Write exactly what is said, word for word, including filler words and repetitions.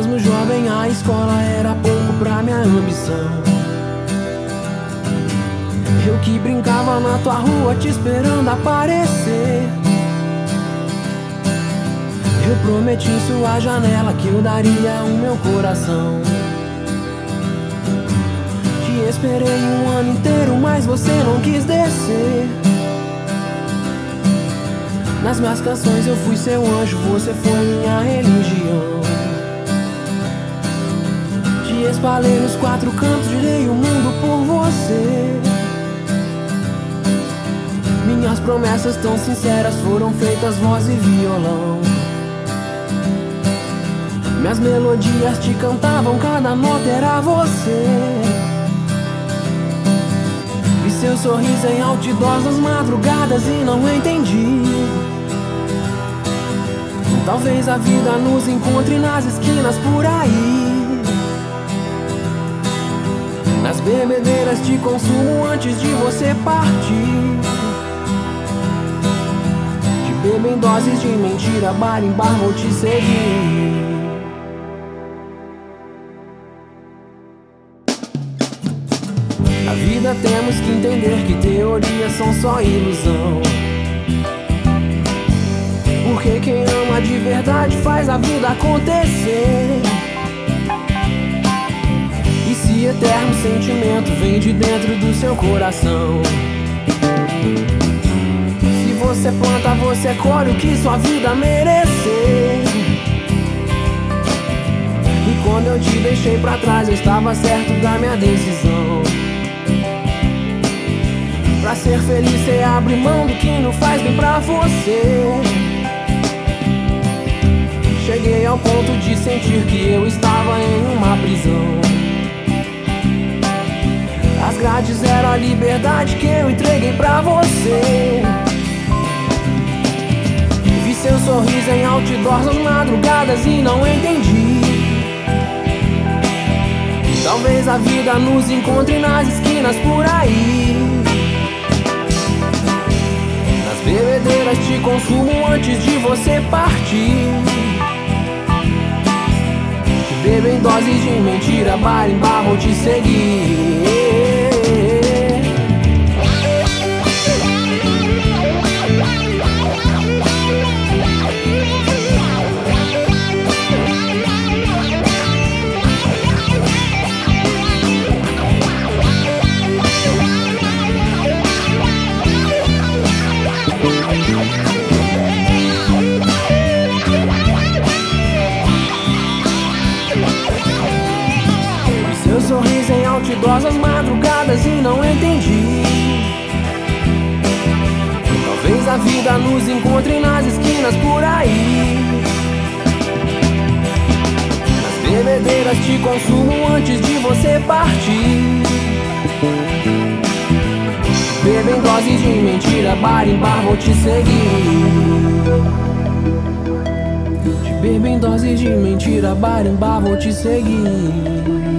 Mesmo jovem, a escola era pouco pra minha ambição. Eu que brincava na tua rua te esperando aparecer. Eu prometi em sua janela que eu daria o meu coração. Te esperei um ano inteiro, mas você não quis descer. Nas minhas canções eu fui seu anjo, você foi minha religião. Te espalhei nos quatro cantos, girei o mundo por você. Minhas promessas tão sinceras foram feitas voz e violão. Minhas melodias te cantavam, cada nota era você. Vi seu sorriso em outdoors nas madrugadas e não entendi. Talvez a vida nos encontre nas esquinas por aí. Nas bebedeiras de consumo antes de você partir. De beber em doses de mentira, bar em bar vou te seguir. Na vida temos que entender que teorias são só ilusão. Porque quem ama de verdade faz a vida acontecer. E se eterno sentimento vem de dentro do seu coração, se você planta, você colhe o que sua vida merecer. E quando eu te deixei pra trás, eu estava certo da minha decisão. Pra ser feliz, você abre mão do que não faz bem pra você. Cheguei ao ponto de sentir que eu estava em uma prisão. As grades eram a liberdade que eu entreguei pra você. Vi seu sorriso em outdoors nas madrugadas e não entendi. Talvez a vida nos encontre nas esquinas por aí. Nas bebedeiras de consumo antes de você partir. Bebo em doses de mentira, bar em bar vou te seguir. Seu sorriso em outdoors nas madrugadas e não entendi. Talvez a vida nos encontre nas esquinas por aí. Nas bebedeiras de consumo antes de você partir. Bebo em doses de mentira, bar em bar vou te seguir. Te bebo em doses de mentira, bar em bar vou te seguir.